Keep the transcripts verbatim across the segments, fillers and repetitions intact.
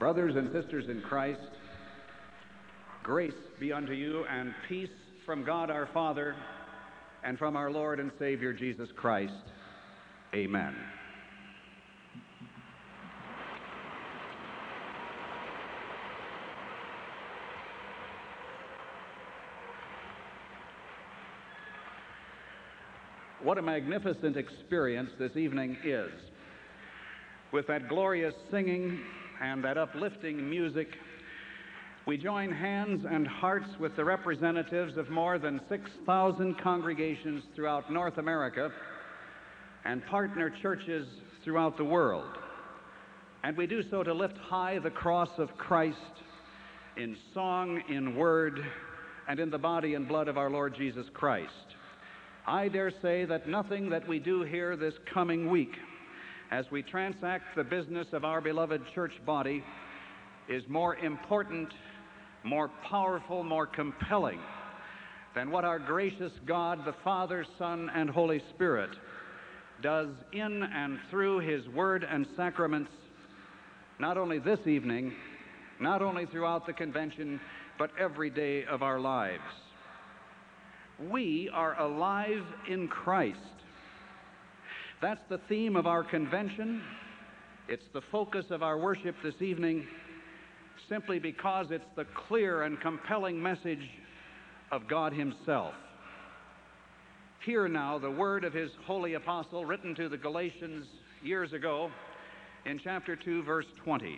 Brothers and sisters in Christ, grace be unto you and peace from God our Father and from our Lord and Savior Jesus Christ. Amen. What a magnificent experience this evening is. With that glorious singing and that uplifting music, we join hands and hearts with the representatives of more than six thousand congregations throughout North America and partner churches throughout the world. And we do so to lift high the cross of Christ in song, in word, and in the body and blood of our Lord Jesus Christ. I dare say that nothing that we do here this coming week as we transact the business of our beloved church body is more important, more powerful, more compelling than what our gracious God, the Father, Son, and Holy Spirit does in and through His Word and sacraments, not only this evening, not only throughout the convention, but every day of our lives. We are alive in Christ. That's the theme of our convention. It's the focus of our worship this evening, simply because it's the clear and compelling message of God Himself. Hear now the word of His holy apostle written to the Galatians years ago in chapter two, verse twenty.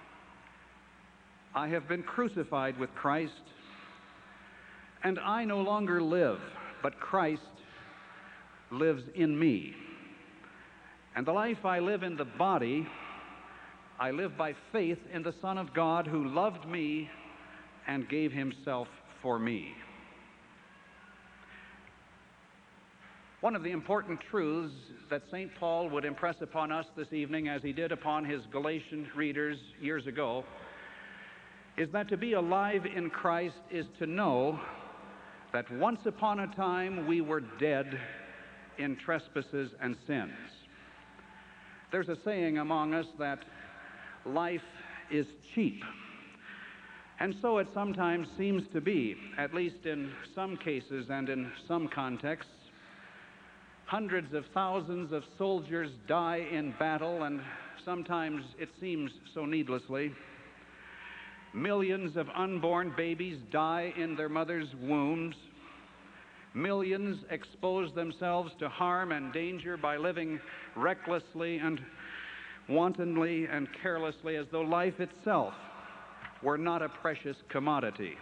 I have been crucified with Christ, and I no longer live, but Christ lives in me. And the life I live in the body, I live by faith in the Son of God who loved me and gave Himself for me. One of the important truths that Saint Paul would impress upon us this evening, as he did upon his Galatian readers years ago, is that to be alive in Christ is to know that once upon a time we were dead in trespasses and sins. There's a saying among us that life is cheap. And so it sometimes seems to be, at least in some cases and in some contexts. Hundreds of thousands of soldiers die in battle, and sometimes it seems so needlessly. Millions of unborn babies die in their mother's wombs. Millions expose themselves to harm and danger by living recklessly and wantonly and carelessly as though life itself were not a precious commodity.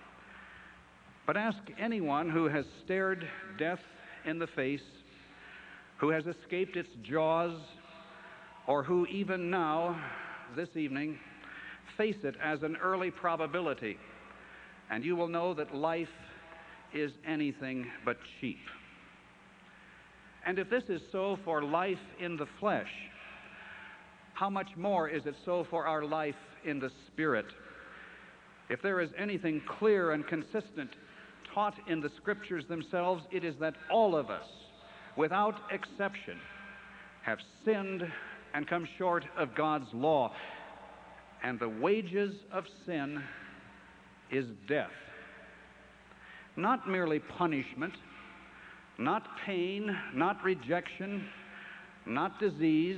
But ask anyone who has stared death in the face, who has escaped its jaws, or who even now, this evening, face it as an early probability, and you will know that life is anything but cheap. And if this is so for life in the flesh, how much more is it so for our life in the Spirit? If there is anything clear and consistent taught in the Scriptures themselves, it is that all of us, without exception, have sinned and come short of God's law. And the wages of sin is death. Not merely punishment, not pain, not rejection, not disease,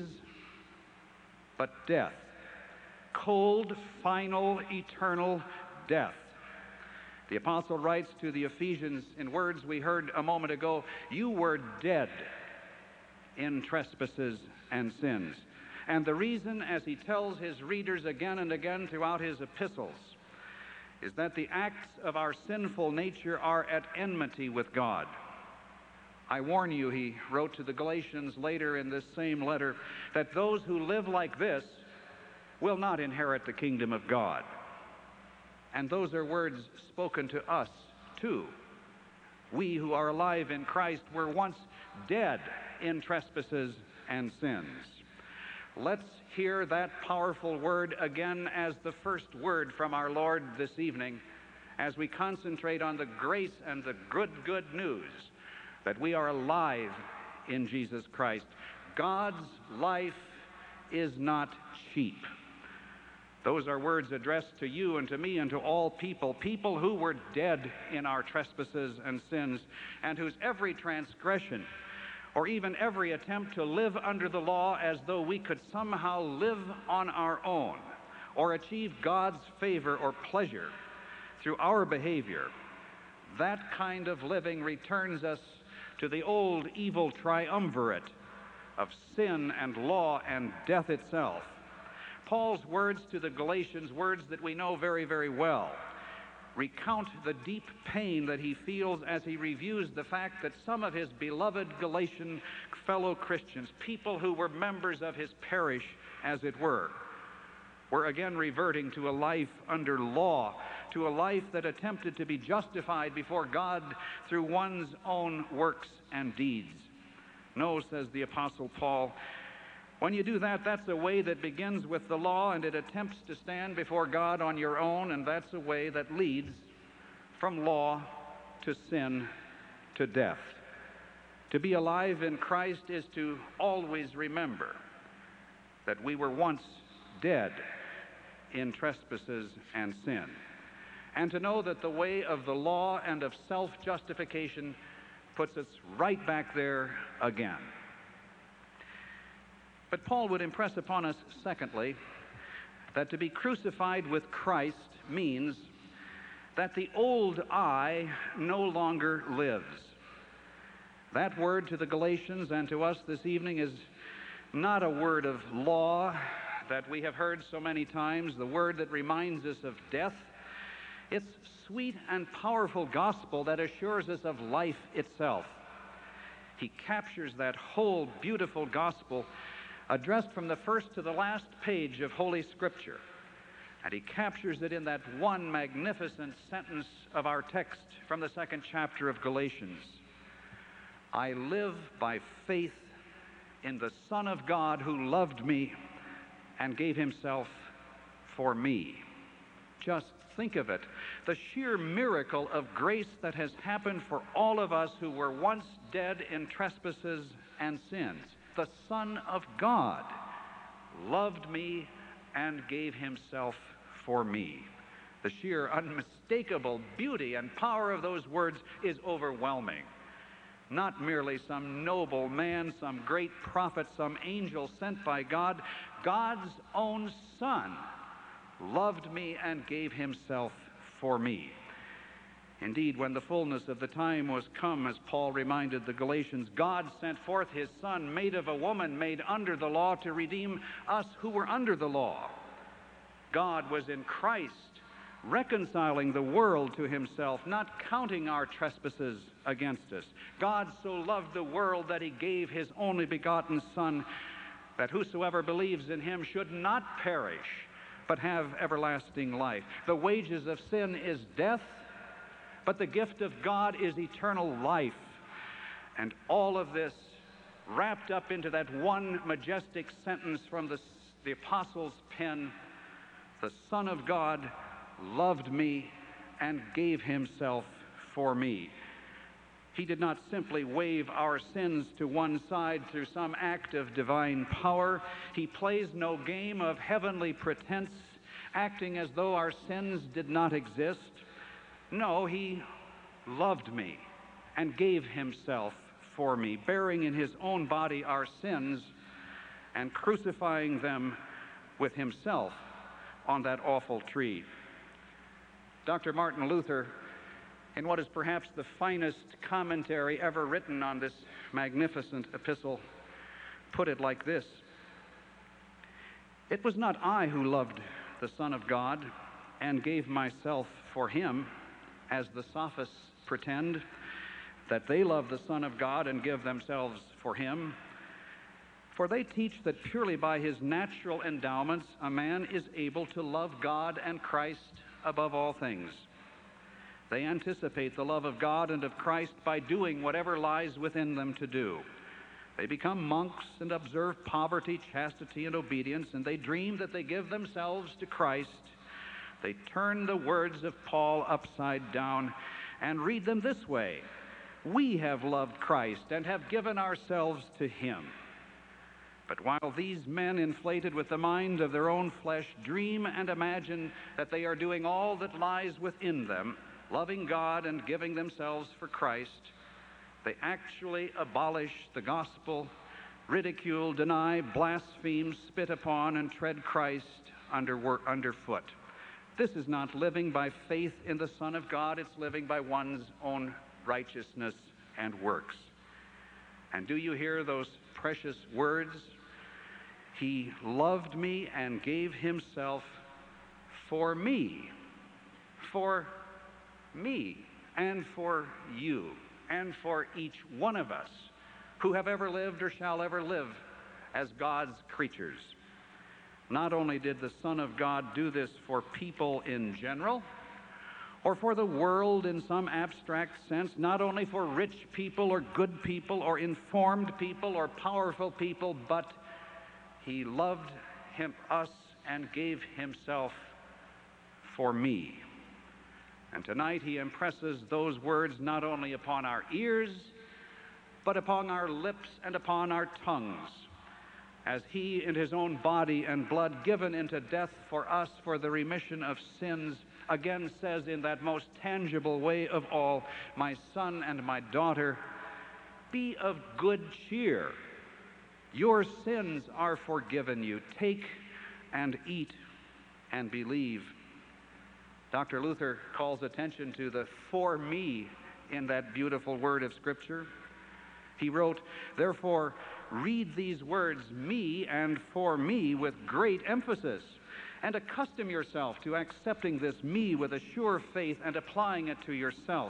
but death. Cold, final, eternal death. The apostle writes to the Ephesians in words we heard a moment ago, you were dead in trespasses and sins. And the reason, as he tells his readers again and again throughout his epistles, is that the acts of our sinful nature are at enmity with God. I warn you, he wrote to the Galatians later in this same letter, that those who live like this will not inherit the kingdom of God. And those are words spoken to us, too. We who are alive in Christ were once dead in trespasses and sins. Let's hear that powerful word again as the first word from our Lord this evening, as we concentrate on the grace and the good, good news that we are alive in Jesus Christ. God's life is not cheap. Those are words addressed to you and to me and to all people, people who were dead in our trespasses and sins, and whose every transgression, or even every attempt to live under the law as though we could somehow live on our own, or achieve God's favor or pleasure through our behavior, that kind of living returns us to the old evil triumvirate of sin and law and death itself. Paul's words to the Galatians, words that we know very, very well, recount the deep pain that he feels as he reviews the fact that some of his beloved Galatian fellow Christians, people who were members of his parish, as it were, were again reverting to a life under law, to a life that attempted to be justified before God through one's own works and deeds. No, says the Apostle Paul, when you do that, that's a way that begins with the law, and it attempts to stand before God on your own, and that's a way that leads from law to sin to death. To be alive in Christ is to always remember that we were once dead in trespasses and sin, and to know that the way of the law and of self-justification puts us right back there again. But Paul would impress upon us, secondly, that to be crucified with Christ means that the old I no longer lives. That word to the Galatians and to us this evening is not a word of law that we have heard so many times, the word that reminds us of death. It's sweet and powerful gospel that assures us of life itself. He captures that whole beautiful gospel addressed from the first to the last page of Holy Scripture. And he captures it in that one magnificent sentence of our text from the second chapter of Galatians. I live by faith in the Son of God who loved me and gave himself for me. Just think of it, the sheer miracle of grace that has happened for all of us who were once dead in trespasses and sins. The Son of God loved me and gave himself for me. The sheer unmistakable beauty and power of those words is overwhelming. Not merely some noble man, some great prophet, some angel sent by God. God's own Son loved me and gave himself for me. Indeed, when the fullness of the time was come, as Paul reminded the Galatians, God sent forth his Son, made of a woman, made under the law, to redeem us who were under the law. God was in Christ, reconciling the world to himself, not counting our trespasses against us. God so loved the world that he gave his only begotten Son, that whosoever believes in him should not perish, but have everlasting life. The wages of sin is death, but the gift of God is eternal life. And all of this wrapped up into that one majestic sentence from the, the Apostle's pen: the Son of God loved me and gave himself for me. He did not simply wave our sins to one side through some act of divine power. He plays no game of heavenly pretense, acting as though our sins did not exist. No, he loved me and gave himself for me, bearing in his own body our sins and crucifying them with himself on that awful tree. Doctor Martin Luther, in what is perhaps the finest commentary ever written on this magnificent epistle, put it like this: it was not I who loved the Son of God and gave myself for him, as the sophists pretend that they love the Son of God and give themselves for him. For they teach that purely by his natural endowments a man is able to love God and Christ above all things. They anticipate the love of God and of Christ by doing whatever lies within them to do. They become monks and observe poverty, chastity, and obedience, and they dream that they give themselves to Christ. They turn the words of Paul upside down and read them this way: we have loved Christ and have given ourselves to him. But while these men, inflated with the mind of their own flesh, dream and imagine that they are doing all that lies within them, loving God and giving themselves for Christ, they actually abolish the gospel, ridicule, deny, blaspheme, spit upon, and tread Christ under, underfoot. This is not living by faith in the Son of God, it's living by one's own righteousness and works. And do you hear those precious words? He loved me and gave himself for me, for me, and for you, and for each one of us who have ever lived or shall ever live as God's creatures. Not only did the Son of God do this for people in general, or for the world in some abstract sense, not only for rich people or good people or informed people or powerful people, but he loved him, us and gave himself for me. And tonight he impresses those words not only upon our ears, but upon our lips and upon our tongues, as he in his own body and blood given into death for us for the remission of sins, again says in that most tangible way of all, my son and my daughter, be of good cheer. Your sins are forgiven you. Take and eat and believe. Doctor Luther calls attention to the for me in that beautiful word of Scripture. He wrote, therefore, read these words, me and for me, with great emphasis, and accustom yourself to accepting this me with a sure faith and applying it to yourself.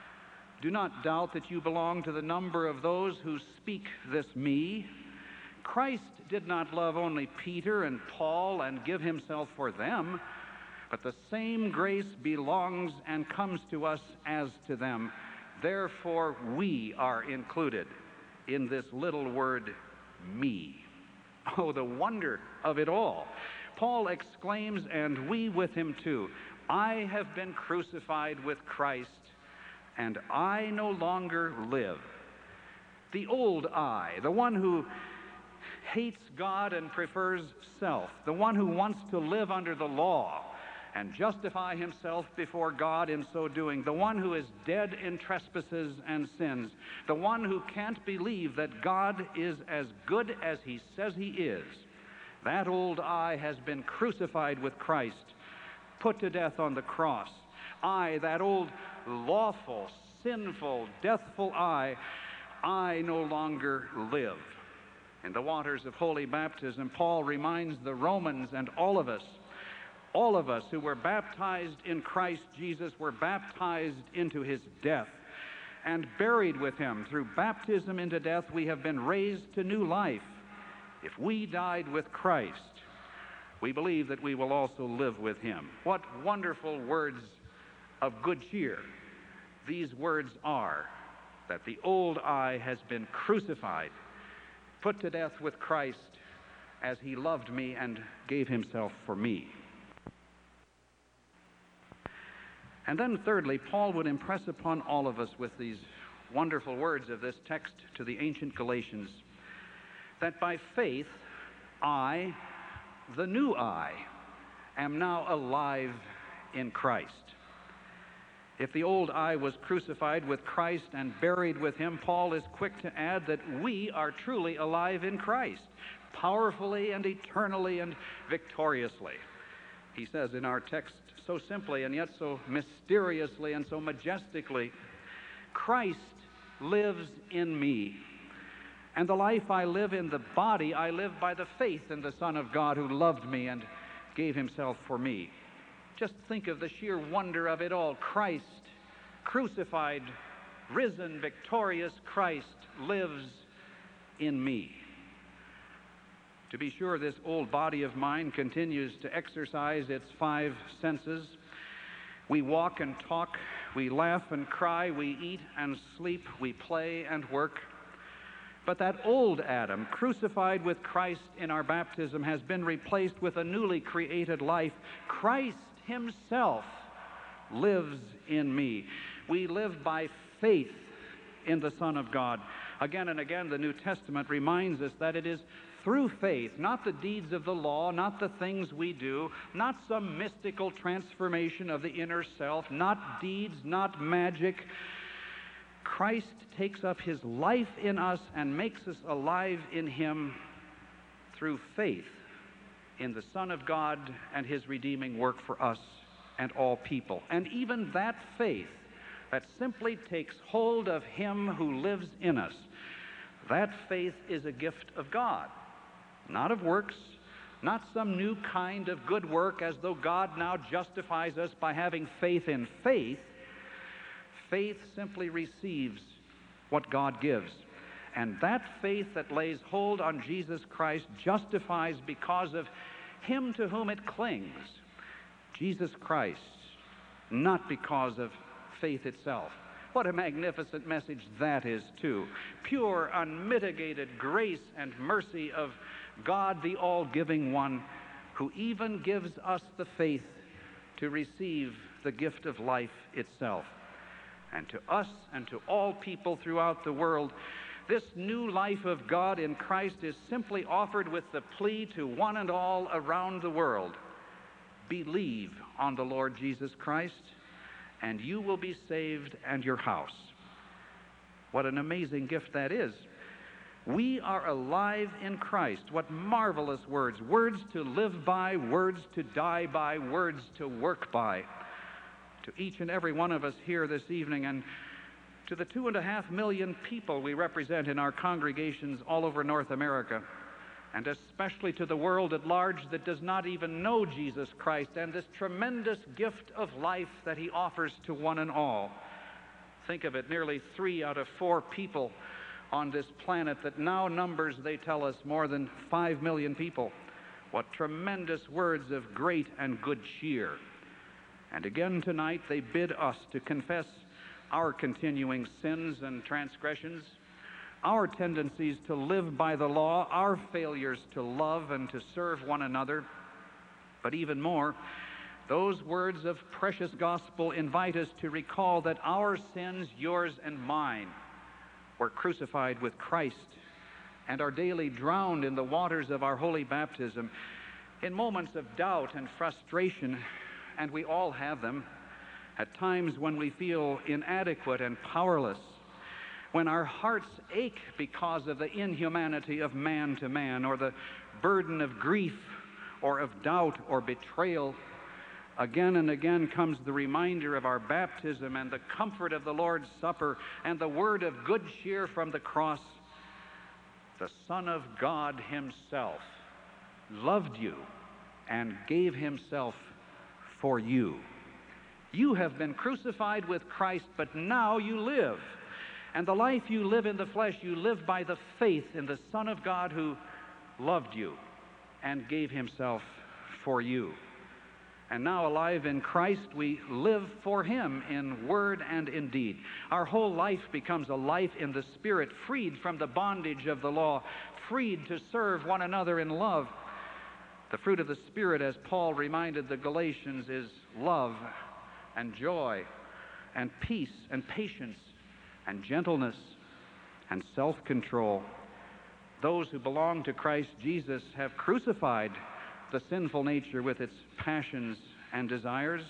Do not doubt that you belong to the number of those who speak this me. Christ did not love only Peter and Paul and give himself for them, but the same grace belongs and comes to us as to them. Therefore, we are included in this little word, me. Oh, the wonder of it all. Paul exclaims, and we with him too, I have been crucified with Christ, and I no longer live. The old I, the one who hates God and prefers self, the one who wants to live under the law and justify himself before God in so doing, the one who is dead in trespasses and sins, the one who can't believe that God is as good as he says he is, that old I has been crucified with Christ, put to death on the cross. I, that old lawful, sinful, deathful I, I no longer live. In the waters of holy baptism, Paul reminds the Romans and all of us, all of us who were baptized in Christ Jesus were baptized into his death and buried with him. Through baptism into death, we have been raised to new life. If we died with Christ, we believe that we will also live with him. What wonderful words of good cheer these words are, that the old I has been crucified, put to death with Christ, as he loved me and gave himself for me. And then thirdly, Paul would impress upon all of us with these wonderful words of this text to the ancient Galatians, that by faith, I, the new I, am now alive in Christ. If the old I was crucified with Christ and buried with him, Paul is quick to add that we are truly alive in Christ, powerfully and eternally and victoriously. He says in our text so simply and yet so mysteriously and so majestically, Christ lives in me. And the life I live in the body, I live by the faith in the Son of God who loved me and gave himself for me. Just think of the sheer wonder of it all. Christ, crucified, risen, victorious Christ lives in me. To be sure, this old body of mine continues to exercise its five senses. We walk and talk, we laugh and cry, we eat and sleep, we play and work. But that old Adam, crucified with Christ in our baptism, has been replaced with a newly created life. Christ himself lives in me. We live by faith in the Son of God. Again and again, the New Testament reminds us that it is through faith, not the deeds of the law, not the things we do, not some mystical transformation of the inner self, not deeds, not magic. Christ takes up his life in us and makes us alive in him through faith in the Son of God and his redeeming work for us and all people. And even that faith that simply takes hold of him who lives in us, that faith is a gift of God, not of works, not some new kind of good work as though God now justifies us by having faith in faith. Faith simply receives what God gives. And that faith that lays hold on Jesus Christ justifies because of him to whom it clings, Jesus Christ, not because of faith itself. What a magnificent message that is, too. Pure, unmitigated grace and mercy of God, the all-giving one, who even gives us the faith to receive the gift of life itself. And to us and to all people throughout the world, this new life of God in Christ is simply offered with the plea to one and all around the world: believe on the Lord Jesus Christ, and you will be saved and your house. What an amazing gift that is. We are alive in Christ. What marvelous words. Words to live by, words to die by, words to work by. To each and every one of us here this evening, and to the two and a half million people we represent in our congregations all over North America, and especially to the world at large that does not even know Jesus Christ and this tremendous gift of life that he offers to one and all. Think of it, nearly three out of four people on this planet that now numbers, they tell us, more than five million people. What tremendous words of great and good cheer. And again tonight they bid us to confess our continuing sins and transgressions, our tendencies to live by the law, our failures to love and to serve one another. But even more, those words of precious gospel invite us to recall that our sins, yours and mine, were crucified with Christ and are daily drowned in the waters of our holy baptism. In moments of doubt and frustration, and we all have them, at times when we feel inadequate and powerless, when our hearts ache because of the inhumanity of man to man, or the burden of grief, or of doubt or betrayal, again and again comes the reminder of our baptism and the comfort of the Lord's Supper and the word of good cheer from the cross. The Son of God himself loved you and gave himself for you. You have been crucified with Christ, but now you live. And the life you live in the flesh, you live by the faith in the Son of God who loved you and gave himself for you. And now alive in Christ, we live for him in word and in deed. Our whole life becomes a life in the Spirit, freed from the bondage of the law, freed to serve one another in love. The fruit of the Spirit, as Paul reminded the Galatians, is love and joy and peace and patience and gentleness and self-control. Those who belong to Christ Jesus have crucified the sinful nature with its passions and desires.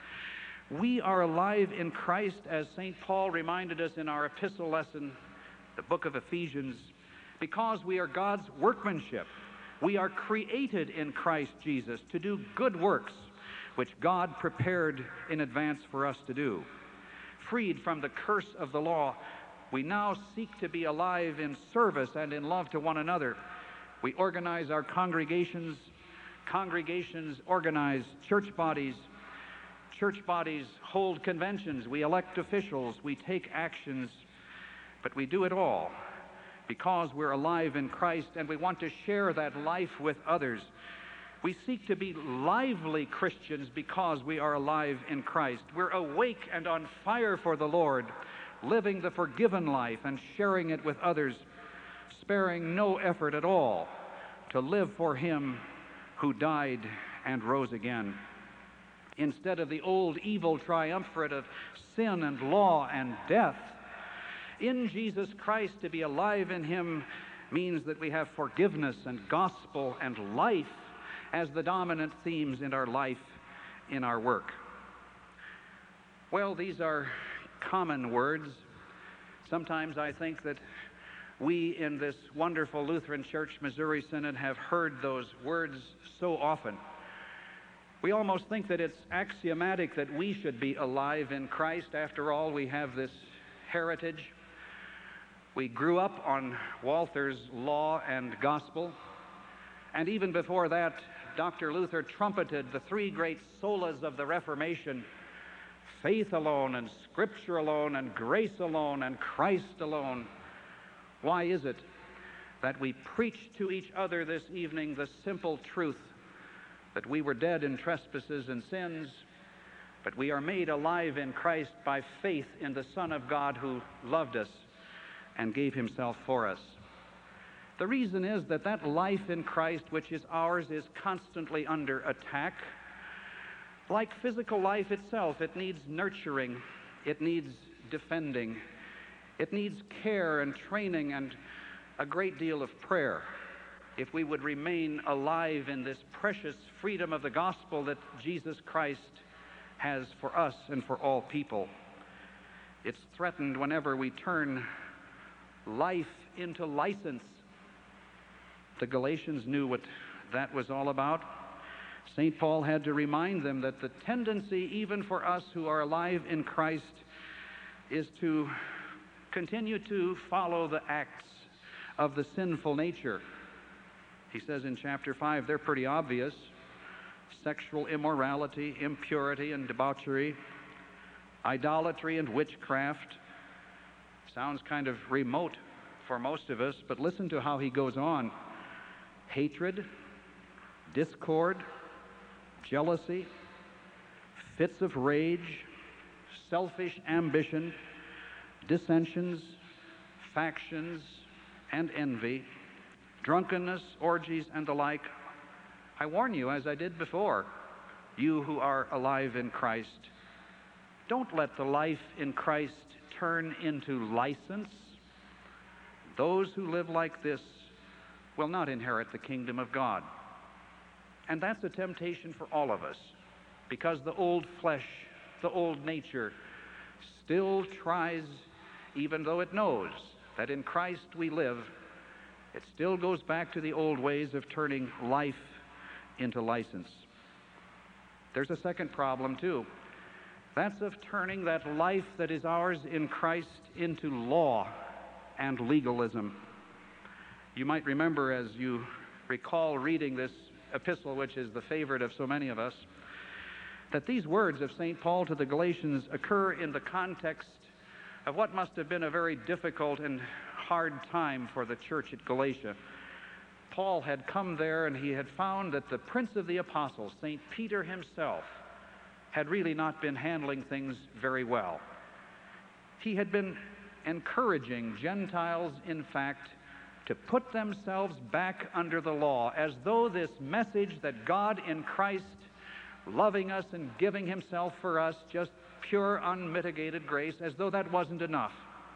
We are alive in Christ, as Saint Paul reminded us in our epistle lesson, the book of Ephesians, because we are God's workmanship. We are created in Christ Jesus to do good works, which God prepared in advance for us to do. Freed from the curse of the law, we now seek to be alive in service and in love to one another. We organize our congregations. Congregations organize church bodies. Church bodies hold conventions. We elect officials. We take actions. But we do it all because we're alive in Christ and we want to share that life with others. We seek to be lively Christians because we are alive in Christ. We're awake and on fire for the Lord, living the forgiven life and sharing it with others, sparing no effort at all to live for him who died and rose again. Instead of the old evil triumvirate of sin and law and death, in Jesus Christ, to be alive in him means that we have forgiveness and gospel and life as the dominant themes in our life, in our work. Well, these are common words. Sometimes I think that we in this wonderful Lutheran Church Missouri Synod have heard those words so often. We almost think that it's axiomatic that we should be alive in Christ. After all, we have this heritage. We grew up on Walther's Law and Gospel, and even before that, Doctor Luther trumpeted the three great solas of the Reformation: faith alone, and Scripture alone, and grace alone, and Christ alone. Why is it that we preach to each other this evening the simple truth that we were dead in trespasses and sins, but we are made alive in Christ by faith in the Son of God who loved us and gave himself for us? The reason is that that life in Christ which is ours is constantly under attack. Like physical life itself, it needs nurturing, it needs defending, it needs care and training and a great deal of prayer if we would remain alive in this precious freedom of the gospel that Jesus Christ has for us and for all people. It's threatened whenever we turn life into license. The Galatians knew what that was all about. Saint Paul had to remind them that the tendency, even for us who are alive in Christ, is to continue to follow the acts of the sinful nature. He says in chapter five, they're pretty obvious: sexual immorality, impurity and debauchery, idolatry and witchcraft. Sounds kind of remote for most of us, but listen to how he goes on. Hatred, discord, jealousy, fits of rage, selfish ambition, dissensions, factions, and envy, drunkenness, orgies, and the like. I warn you, as I did before, you who are alive in Christ, don't let the life in Christ turn into license. Those who live like this will not inherit the kingdom of God. And that's a temptation for all of us, because the old flesh, the old nature, still tries, even though it knows that in Christ we live, it still goes back to the old ways of turning life into license. There's a second problem, too. That's of turning that life that is ours in Christ into law and legalism. You might remember, as you recall reading this epistle, which is the favorite of so many of us, that these words of Saint Paul to the Galatians occur in the context of what must have been a very difficult and hard time for the church at Galatia. Paul had come there and he had found that the Prince of the Apostles, Saint Peter himself, had really not been handling things very well. He had been encouraging Gentiles, in fact, to put themselves back under the law, as though this message that God in Christ, loving us and giving himself for us, just pure, unmitigated grace, as though that wasn't enough.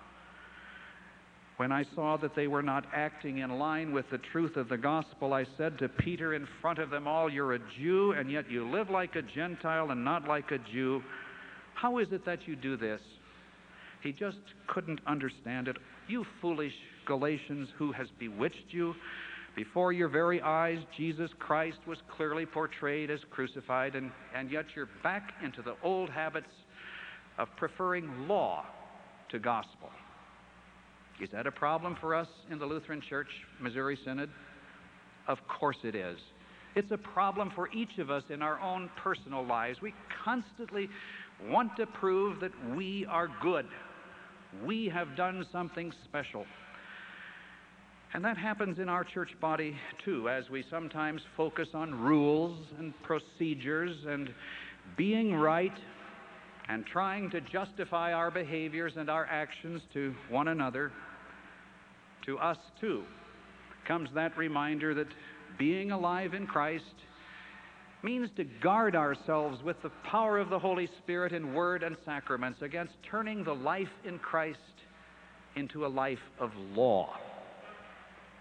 When I saw that they were not acting in line with the truth of the gospel, I said to Peter in front of them all, "You're a Jew, and yet you live like a Gentile and not like a Jew. How is it that you do this?" He just couldn't understand it. "You foolish Galatians, who has bewitched you? Before your very eyes, Jesus Christ was clearly portrayed as crucified, and, and yet you're back into the old habits of preferring law to gospel." Is that a problem for us in the Lutheran Church Missouri Synod? Of course it is. It's a problem for each of us in our own personal lives. We constantly want to prove that we are good. We have done something special. And that happens in our church body, too, as we sometimes focus on rules and procedures and being right and trying to justify our behaviors and our actions to one another. To us, too, comes that reminder that being alive in Christ means to guard ourselves with the power of the Holy Spirit in word and sacraments against turning the life in Christ into a life of law.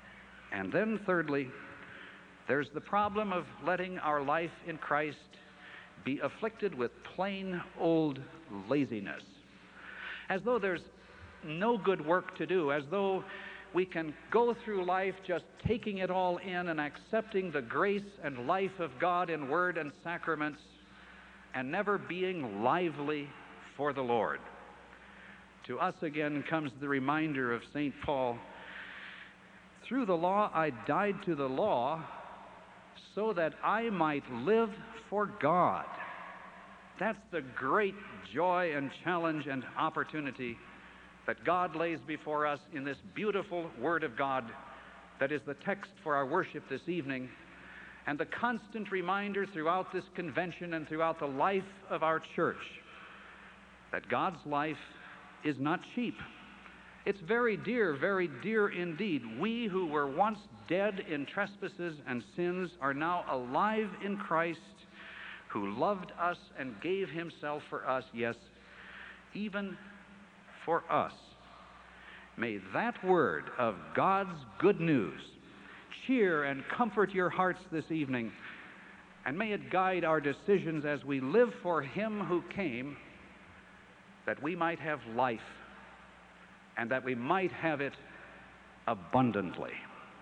And then thirdly, there's the problem of letting our life in Christ be afflicted with plain old laziness, as though there's no good work to do, as though we can go through life just taking it all in and accepting the grace and life of God in word and sacraments and never being lively for the Lord. To us again comes the reminder of Saint Paul, through the law I died to the law so that I might live for God. That's the great joy and challenge and opportunity that God lays before us in this beautiful Word of God that is the text for our worship this evening, and the constant reminder throughout this convention and throughout the life of our church that God's life is not cheap. It's very dear, very dear indeed. We who were once dead in trespasses and sins are now alive in Christ, who loved us and gave himself for us, yes, even for us. May that word of God's good news cheer and comfort your hearts this evening, and may it guide our decisions as we live for him who came, that we might have life, and that we might have it abundantly.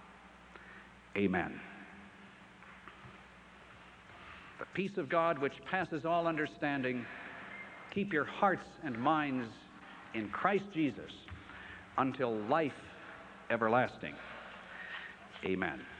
Amen. The peace of God, which passes all understanding, keep your hearts and minds in Christ Jesus until life everlasting. Amen.